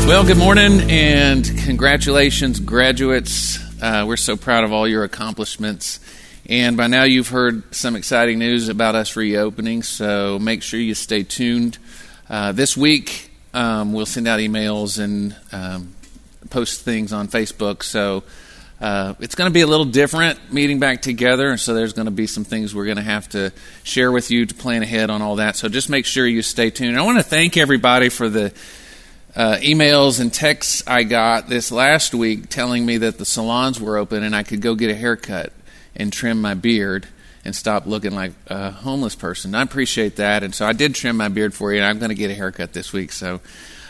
Well, good morning and congratulations, graduates. We're so proud of all your accomplishments. And by now you've heard some exciting news about us reopening, so make sure you stay tuned. This week we'll send out emails and post things on Facebook, so it's going to be a little different meeting back together, and so there's going to be some things we're going to have to share with you to plan ahead on all that. So just make sure you stay tuned. I want to thank everybody for the emails and texts I got this last week telling me that the salons were open and I could go get a haircut and trim my beard and stop looking like a homeless person. I appreciate that, and so I did trim my beard for you, and I'm going to get a haircut this week, so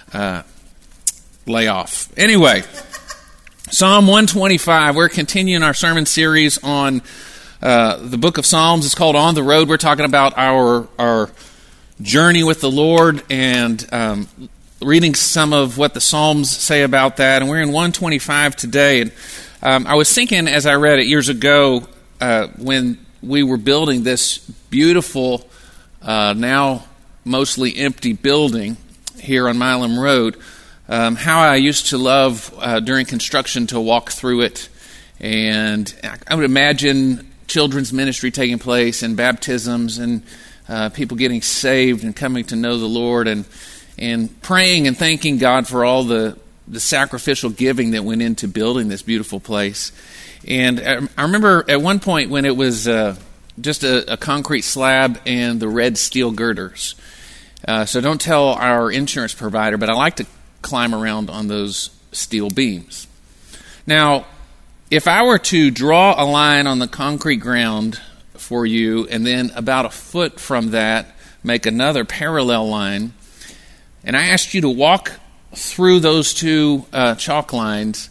lay off. Anyway, Psalm 125, we're continuing our sermon series on the book of Psalms. It's called On the Road. We're talking about our journey with the Lord and reading some of what the Psalms say about that, and we're in 125 today. And I was thinking as I read it years ago when we were building this beautiful, now mostly empty building here on Milam Road, how I used to love during construction to walk through it, and I would imagine children's ministry taking place and baptisms and people getting saved and coming to know the Lord and praying and thanking God for all the sacrificial giving that went into building this beautiful place. And I remember at one point when it was just a concrete slab and the red steel girders. So don't tell our insurance provider, but I like to climb around on those steel beams. Now, if I were to draw a line on the concrete ground for you and then about a foot from that make another parallel line, and I asked you to walk through those two chalk lines,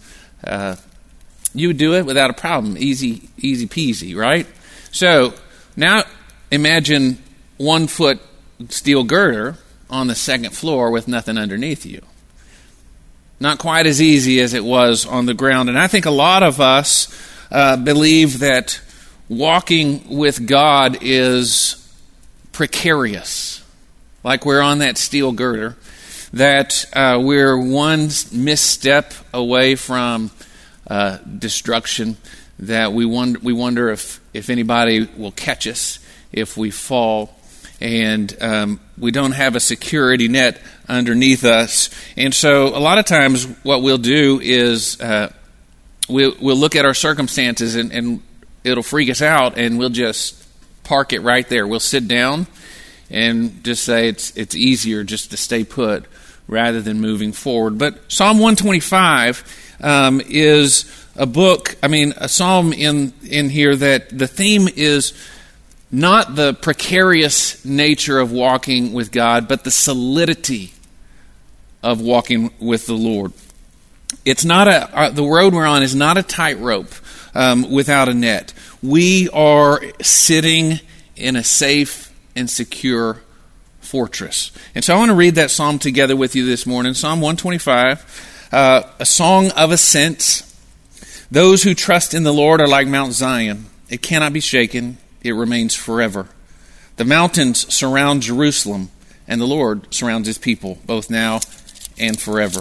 you would do it without a problem. Easy peasy, right? So now imagine 1 foot steel girder on the second floor with nothing underneath you. Not quite as easy as it was on the ground. And I think a lot of us believe that walking with God is precarious, like we're on that steel girder, that we're one misstep away from destruction, that we wonder if anybody will catch us if we fall, and we don't have a security net underneath us. And so a lot of times what we'll do is we'll look at our circumstances and it'll freak us out, and we'll just park it right there. We'll sit down and just say it's easier just to stay put rather than moving forward. But Psalm 125 is a psalm in here that the theme is not the precarious nature of walking with God, but the solidity of walking with the Lord. It's not the road we're on is not a tightrope without a net. We are sitting in a safe and secure fortress. And so I want to read that psalm together with you this morning. Psalm 125, a song of ascent. Those who trust in the Lord are like Mount Zion. It cannot be shaken. It remains forever. The mountains surround Jerusalem, and the Lord surrounds his people, both now and forever.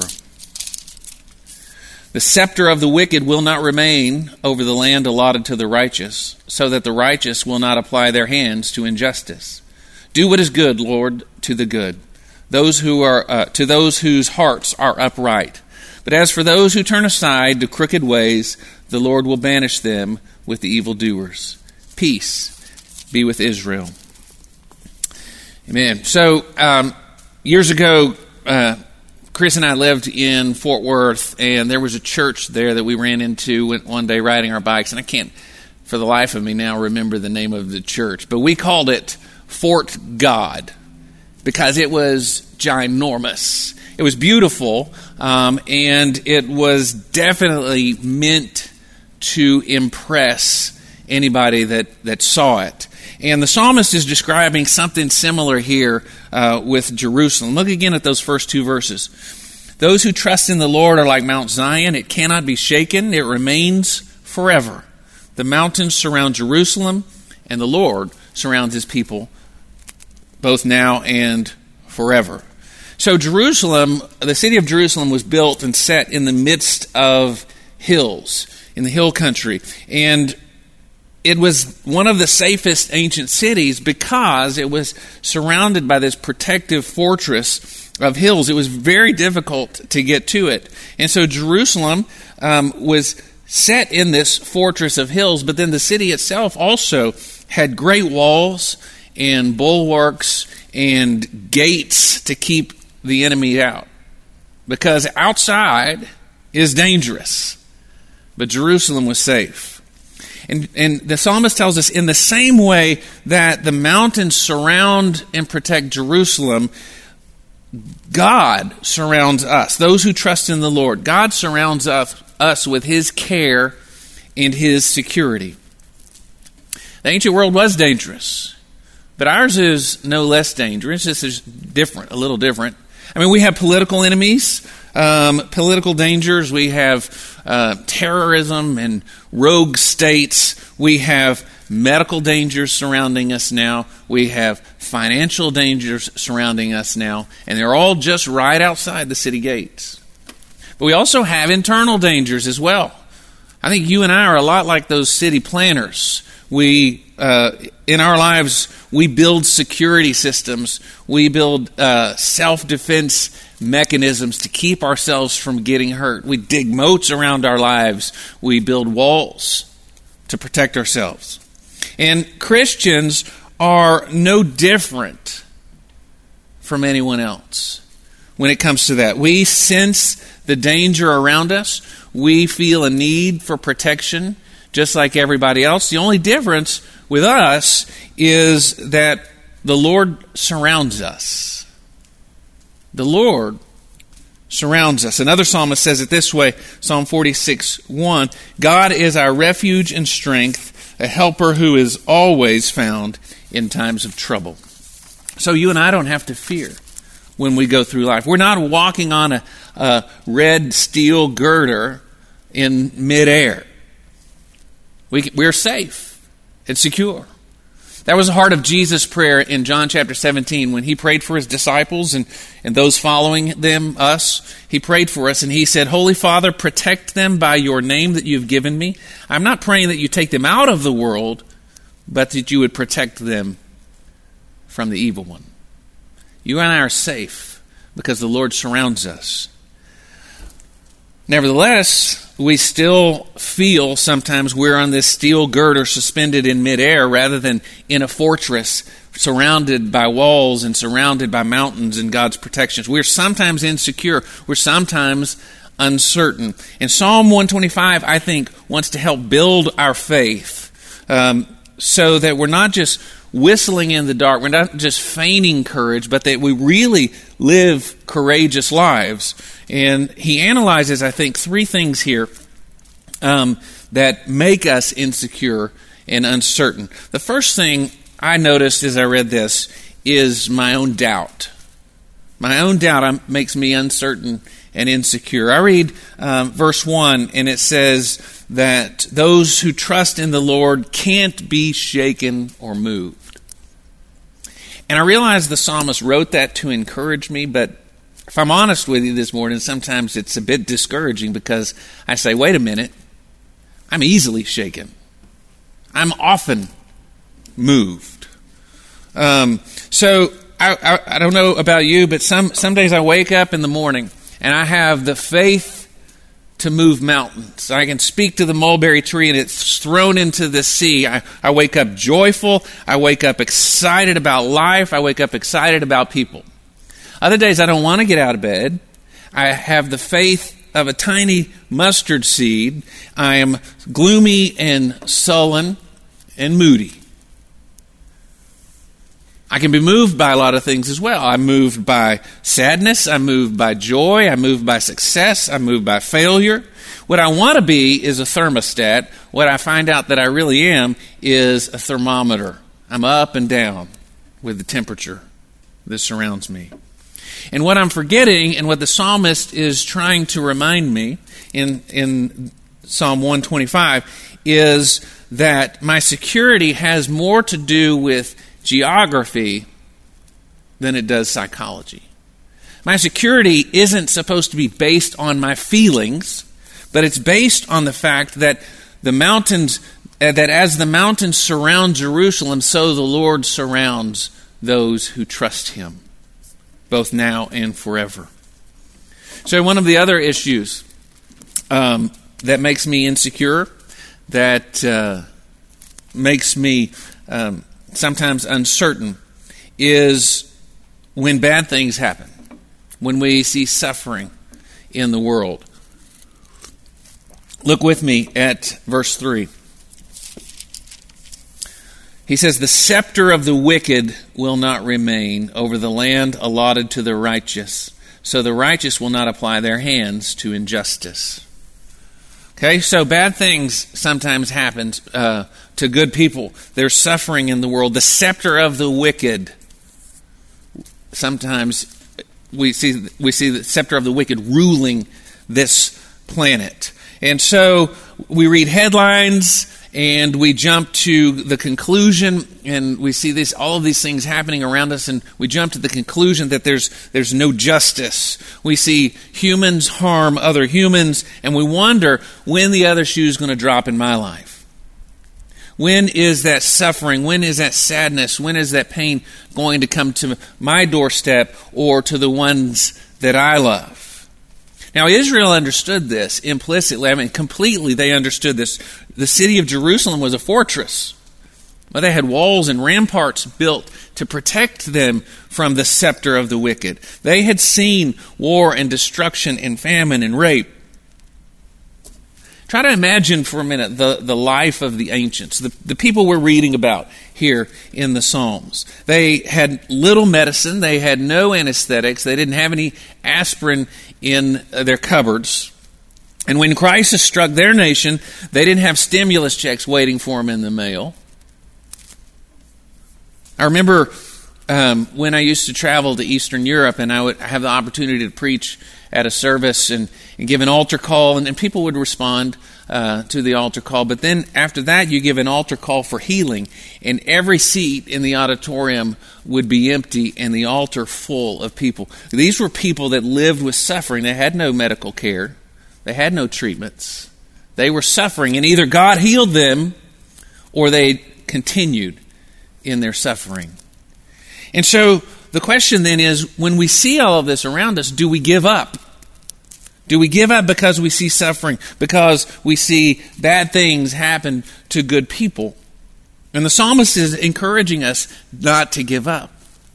The scepter of the wicked will not remain over the land allotted to the righteous, so that the righteous will not apply their hands to injustice. Do what is good, Lord, to the good, to those whose hearts are upright. But as for those who turn aside to crooked ways, the Lord will banish them with the evildoers. Peace be with Israel. Amen. So, years ago, Chris and I lived in Fort Worth, and there was a church there that we ran into one day riding our bikes, and I can't, for the life of me now, remember the name of the church, but we called it Fort God because it was ginormous. It was beautiful, and it was definitely meant to impress anybody that saw it. And the psalmist is describing something similar here with Jerusalem. Look again at those first two verses. Those who trust in the Lord are like Mount Zion. It cannot be shaken. It remains forever. The mountains surround Jerusalem, and the Lord surrounds his people, both now and forever. So Jerusalem, the city of Jerusalem was built and set in the midst of hills, in the hill country. And it was one of the safest ancient cities because it was surrounded by this protective fortress of hills. It was very difficult to get to it. And so Jerusalem was set in this fortress of hills, but then the city itself also had great walls and bulwarks and gates to keep the enemy out. Because outside is dangerous, but Jerusalem was safe. And the psalmist tells us in the same way that the mountains surround and protect Jerusalem, God surrounds us, those who trust in the Lord. God surrounds us with His care and His security. The ancient world was dangerous, but ours is no less dangerous. This is different, a little different. I mean, we have political enemies, political dangers. We have terrorism and rogue states. We have medical dangers surrounding us now. We have financial dangers surrounding us now. And they're all just right outside the city gates. But we also have internal dangers as well. I think you and I are a lot like those city planners. We, in our lives, we build security systems. We build self-defense mechanisms to keep ourselves from getting hurt. We dig moats around our lives. We build walls to protect ourselves. And Christians are no different from anyone else when it comes to that. We sense the danger around us. We feel a need for protection just like everybody else. The only difference with us is that the Lord surrounds us. The Lord surrounds us. Another psalmist says it this way, Psalm 46:1, God is our refuge and strength, a helper who is always found in times of trouble. So you and I don't have to fear when we go through life. We're not walking on a red steel girder in midair. We're safe and secure. That was the heart of Jesus' prayer in John chapter 17 when He prayed for His disciples and those following them, us. He prayed for us and He said, Holy Father, protect them by your name that you've given me. I'm not praying that you take them out of the world, but that you would protect them from the evil one. You and I are safe because the Lord surrounds us. Nevertheless, we still feel sometimes we're on this steel girder suspended in midair rather than in a fortress surrounded by walls and surrounded by mountains and God's protections. We're sometimes insecure. We're sometimes uncertain. And Psalm 125, I think, wants to help build our faith so that we're not just whistling in the dark, we're not just feigning courage, but that we really live courageous lives. And he analyzes, I think, three things here that make us insecure and uncertain. The first thing I noticed as I read this is my own doubt. My own doubt makes me uncertain and insecure. I read verse 1, and it says that those who trust in the Lord can't be shaken or moved. And I realize the psalmist wrote that to encourage me, but if I'm honest with you this morning, sometimes it's a bit discouraging because I say, wait a minute, I'm easily shaken. I'm often moved. So I don't know about you, but some days I wake up in the morning and I have the faith to move mountains. I can speak to the mulberry tree and it's thrown into the sea. I wake up joyful. I wake up excited about life. I wake up excited about people. Other days I don't want to get out of bed. I have the faith of a tiny mustard seed. I am gloomy and sullen and moody. I can be moved by a lot of things as well. I'm moved by sadness. I'm moved by joy. I'm moved by success. I'm moved by failure. What I want to be is a thermostat. What I find out that I really am is a thermometer. I'm up and down with the temperature that surrounds me. And what I'm forgetting, and what the psalmist is trying to remind me in Psalm 125, is that my security has more to do with geography than it does psychology. My security isn't supposed to be based on my feelings, but it's based on the fact that the mountains, that as the mountains surround Jerusalem, so the Lord surrounds those who trust him, both now and forever. So one of the other issues that makes me insecure, that makes me sometimes uncertain, is when bad things happen, when we see suffering in the world. Look with me at verse 3. He says, "The scepter of the wicked will not remain over the land allotted to the righteous, so the righteous will not apply their hands to injustice." Okay, so bad things sometimes happen to good people. There's suffering in the world. The scepter of the wicked. Sometimes we see the scepter of the wicked ruling this planet. And so we read headlines and we jump to the conclusion, and we see all of these things happening around us, and we jump to the conclusion that there's no justice. We see humans harm other humans, and we wonder when the other shoe is going to drop in my life. When is that suffering? When is that sadness? When is that pain going to come to my doorstep or to the ones that I love? Now, Israel understood this implicitly. I mean, completely they understood this. The city of Jerusalem was a fortress. But they had walls and ramparts built to protect them from the scepter of the wicked. They had seen war and destruction and famine and rape. Try to imagine for a minute the life of the ancients, the people we're reading about here in the Psalms. They had little medicine. They had no anesthetics. They didn't have any aspirin in their cupboards. And when crisis struck their nation, they didn't have stimulus checks waiting for them in the mail. I remember when I used to travel to Eastern Europe, and I would have the opportunity to preach at a service and give an altar call, and people would respond to the altar call. But then after that, you give an altar call for healing, and every seat in the auditorium would be empty and the altar full of people. These were people that lived with suffering. They had no medical care. They had no treatments. They were suffering, and either God healed them or they continued in their suffering. And so the question then is, when we see all of this around us, do we give up? Do we give up because we see suffering, because we see bad things happen to good people? And the psalmist is encouraging us not to give up.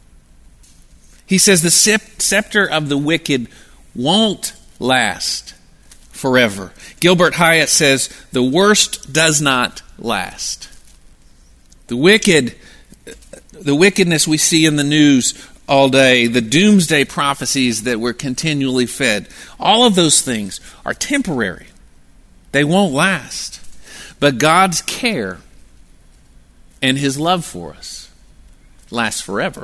He says the scepter of the wicked won't last forever. Gilbert Hyatt says the worst does not last. The wickedness we see in the news all day, the doomsday prophecies that we're continually fed, all of those things are temporary. They won't last. But God's care and His love for us lasts forever.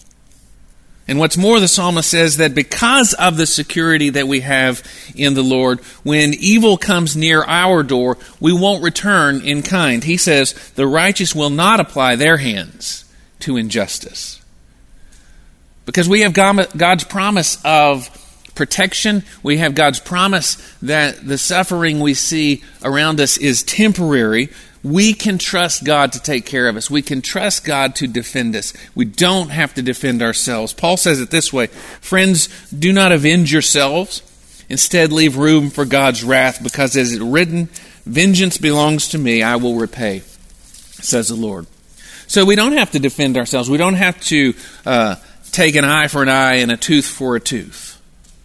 And what's more, the psalmist says that because of the security that we have in the Lord, when evil comes near our door, we won't return in kind. He says the righteous will not apply their hands to injustice. Because we have God's promise of protection. We have God's promise that the suffering we see around us is temporary. We can trust God to take care of us. We can trust God to defend us. We don't have to defend ourselves. Paul says it this way: friends, do not avenge yourselves. Instead, leave room for God's wrath, because as it is written, vengeance belongs to me, I will repay, says the Lord. So we don't have to defend ourselves. We don't have to take an eye for an eye and a tooth for a tooth.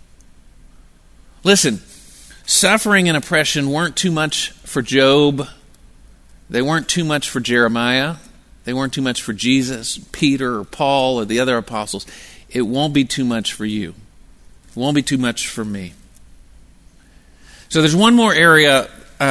Listen, suffering and oppression weren't too much for Job. They weren't too much for Jeremiah. They weren't too much for Jesus, Peter, or Paul, or the other apostles. It won't be too much for you. It won't be too much for me. So there's one more area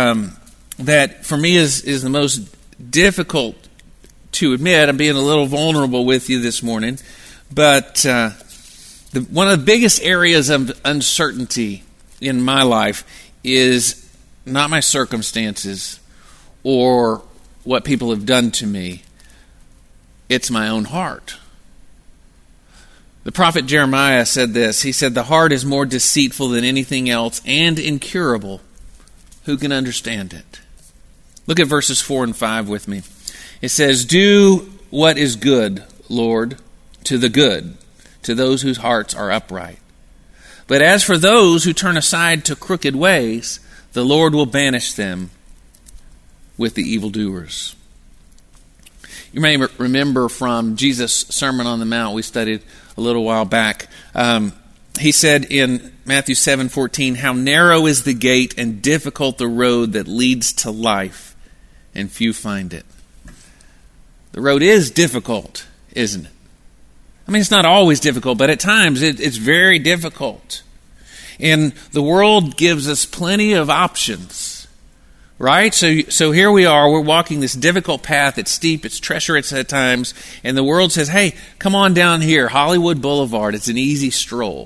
that for me is the most difficult to admit. I'm being a little vulnerable with you this morning. But one of the biggest areas of uncertainty in my life is not my circumstances or what people have done to me. It's my own heart. The prophet Jeremiah said this. He said, "The heart is more deceitful than anything else and incurable. Who can understand it?" Look at verses 4 and 5 with me. It says, "Do what is good, Lord, to the good, to those whose hearts are upright. But as for those who turn aside to crooked ways, the Lord will banish them with the evildoers." You may remember from Jesus' Sermon on the Mount we studied a little while back. He said in Matthew 7:14, "How narrow is the gate and difficult the road that leads to life, and few find it." The road is difficult, isn't it? I mean, it's not always difficult, but at times it's very difficult. And the world gives us plenty of options, right? So here we are, we're walking this difficult path. It's steep, it's treacherous at times, and the world says, "Hey, come on down here, Hollywood Boulevard. It's an easy stroll."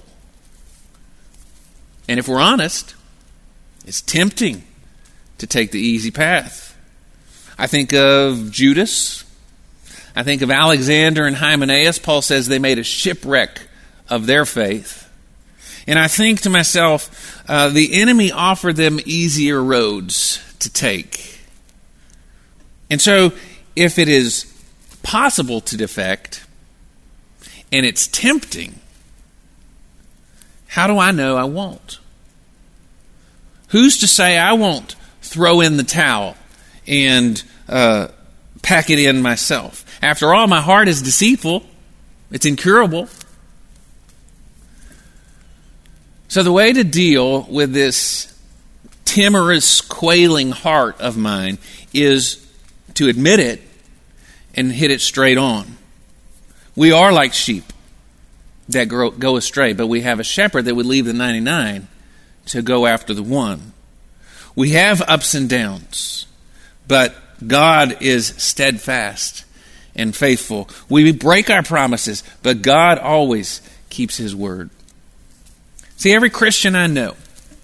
And if we're honest, it's tempting to take the easy path. I think of Judas. I think of Alexander and Hymenaeus. Paul says they made a shipwreck of their faith. And I think to myself, the enemy offered them easier roads to take. And so, if it is possible to defect, and it's tempting, how do I know I won't? Who's to say I won't throw in the towel and pack it in myself? After all, my heart is deceitful. It's incurable. So the way to deal with this timorous, quailing heart of mine is to admit it and hit it straight on. We are like sheep that go astray, but we have a shepherd that would leave the 99 to go after the one. We have ups and downs, but God is steadfast and faithful. We break our promises, but God always keeps His word. See, every Christian I know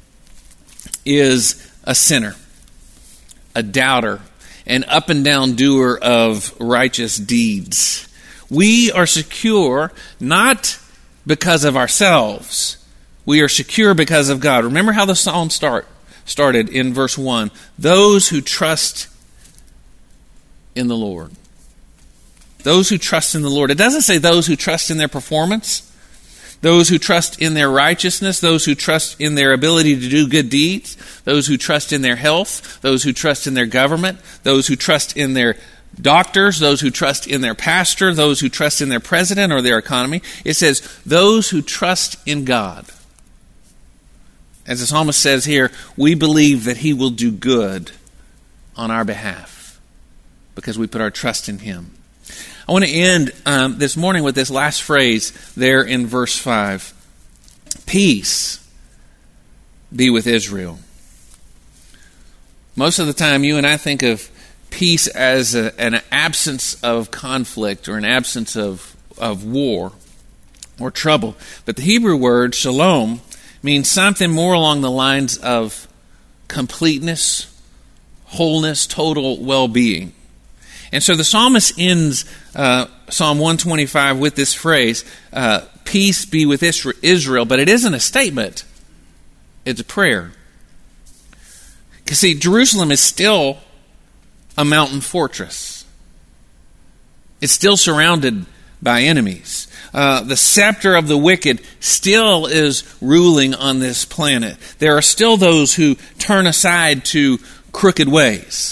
is a sinner, a doubter, an up and down doer of righteous deeds. We are secure not because of ourselves. We are secure because of God. Remember how the psalm started in verse 1. Those who trust in the Lord. Those who trust in the Lord. It doesn't say those who trust in their performance, those who trust in their righteousness, those who trust in their ability to do good deeds, those who trust in their health, those who trust in their government, those who trust in their doctors, those who trust in their pastor, those who trust in their president or their economy. It says those who trust in God. As the psalmist says here, we believe that He will do good on our behalf because we put our trust in Him. I want to end this morning with this last phrase there in verse 5. Peace be with Israel. Most of the time you and I think of peace as an absence of conflict or an absence of war or trouble. But the Hebrew word shalom means something more along the lines of completeness, wholeness, total well-being. And so the psalmist ends Psalm 125 with this phrase, peace be with Israel, but it isn't a statement. It's a prayer. Because see, Jerusalem is still a mountain fortress. It's still surrounded by enemies. The scepter of the wicked still is ruling on this planet. There are still those who turn aside to crooked ways.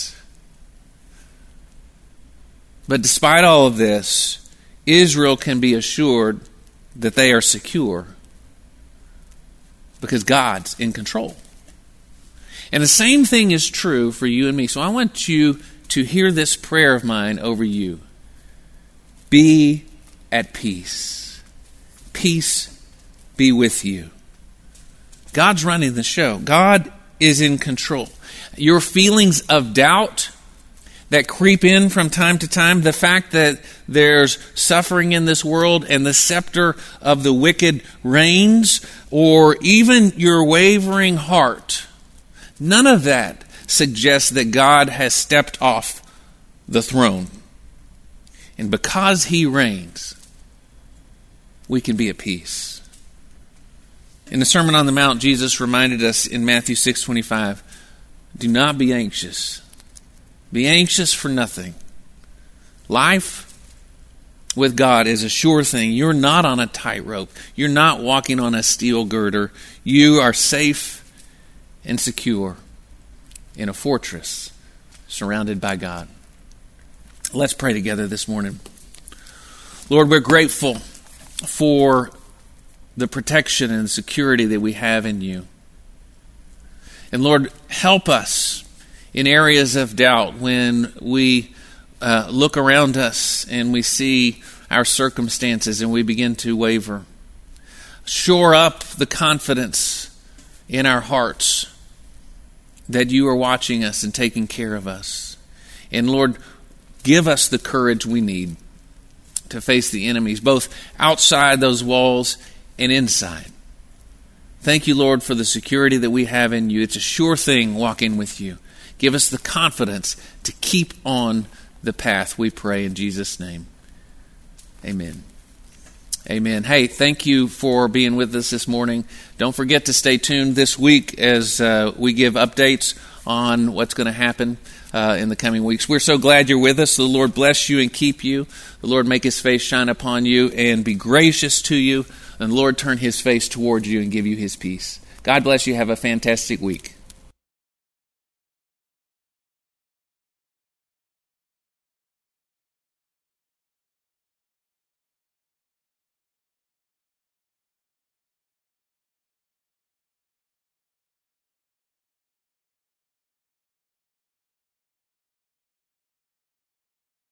But despite all of this, Israel can be assured that they are secure because God's in control. And the same thing is true for you and me. So I want you to hear this prayer of mine over you. Be at peace. Peace be with you. God's running the show. God is in control. Your feelings of doubt that creep in from time to time, the fact that there's suffering in this world and the scepter of the wicked reigns, or even your wavering heart, none of that suggests that God has stepped off the throne. And because He reigns, we can be at peace. In the Sermon on the Mount, Jesus reminded us in Matthew 6:25, do not be anxious. Be anxious for nothing. Life with God is a sure thing. You're not on a tightrope. You're not walking on a steel girder. You are safe and secure in a fortress surrounded by God. Let's pray together this morning. Lord, we're grateful for the protection and security that we have in you. And Lord, help us in areas of doubt when we look around us and we see our circumstances and we begin to waver. Shore up the confidence in our hearts that you are watching us and taking care of us. And Lord, give us the courage we need to face the enemies, both outside those walls and inside. Thank you, Lord, for the security that we have in you. It's a sure thing walking with you. Give us the confidence to keep on the path, we pray in Jesus' name. Amen. Amen. Hey, thank you for being with us this morning. Don't forget to stay tuned this week as we give updates on what's going to happen in the coming weeks. We're so glad you're with us. The Lord bless you and keep you. The Lord make his face shine upon you and be gracious to you. And the Lord turn his face towards you and give you his peace. God bless you. Have a fantastic week.